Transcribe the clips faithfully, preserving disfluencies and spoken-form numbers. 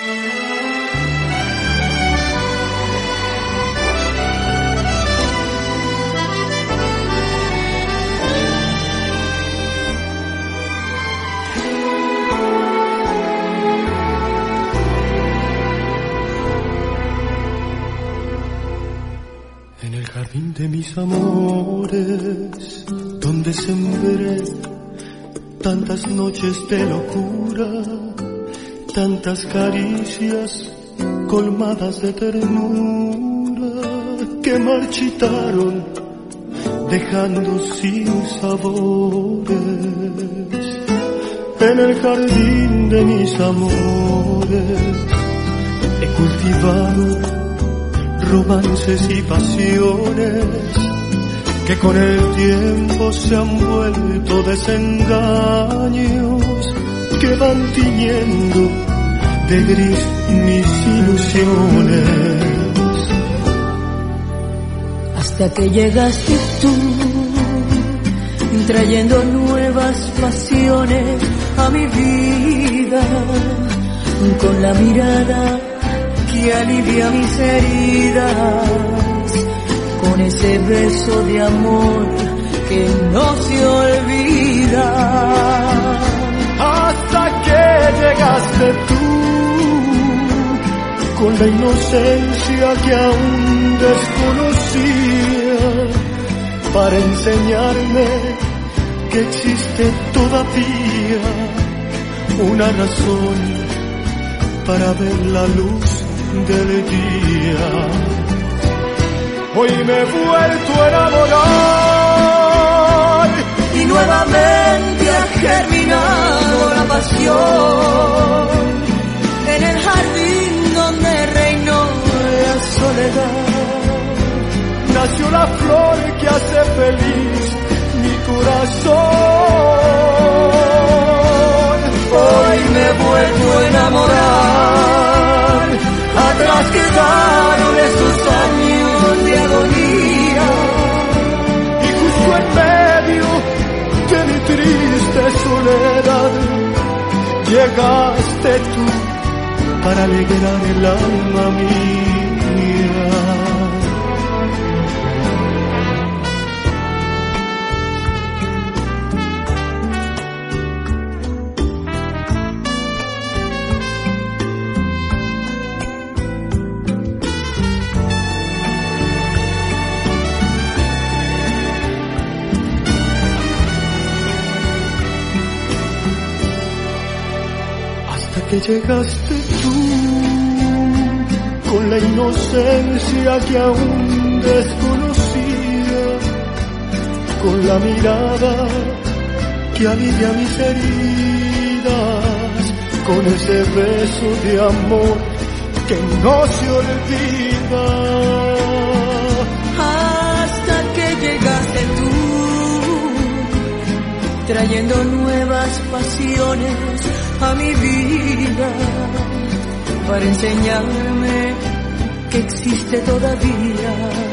De mis amores, donde sembré tantas noches de locura, tantas caricias colmadas de ternura que marchitaron dejando sin sabores. En el jardín de mis amores he cultivado romances y pasiones que con el tiempo se han vuelto desengaños que van tiñendo de gris mis ilusiones. Hasta que llegaste tú, trayendo nuevas pasiones a mi vida, con la mirada que alivia mis heridas, con ese beso de amor que no se olvida. Hasta que llegaste tú, con la inocencia que aún desconocía, para enseñarme que existe todavía una razón para ver la luz del día. Hoy me he vuelto a enamorar y nuevamente ha germinado la pasión en el jardín donde reinó la soledad. Nació la flor que hace feliz mi corazón. Hoy me he vuelto a enamorar, atrás quedaron estos años de agonía, y justo en medio de mi triste soledad llegaste tú para alegrar el alma mía. Que llegaste tú, con la inocencia que aún desconocía, con la mirada que alivia mis heridas, con ese beso de amor que no se olvida. Hasta que llegaste tú, trayendo nuevas pasiones a mi vida, para enseñarme que existe todavía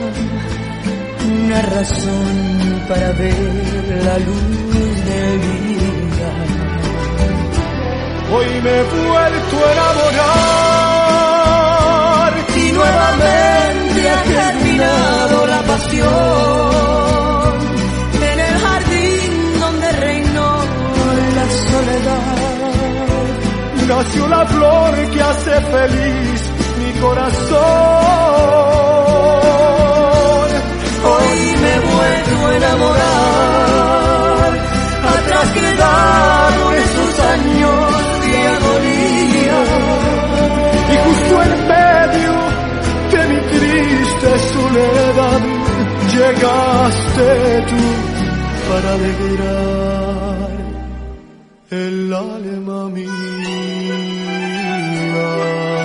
una razón para ver la luz del día. Hoy me he vuelto a enamorar y nuevamente ha terminado la pasión en el jardín donde reinó la soledad. Nació la flor que hace feliz mi corazón. Hoy me he vuelto a enamorar, atrás quedaron esos años de agonía, y justo en medio de mi triste soledad llegaste tú para alegrar el alma mía.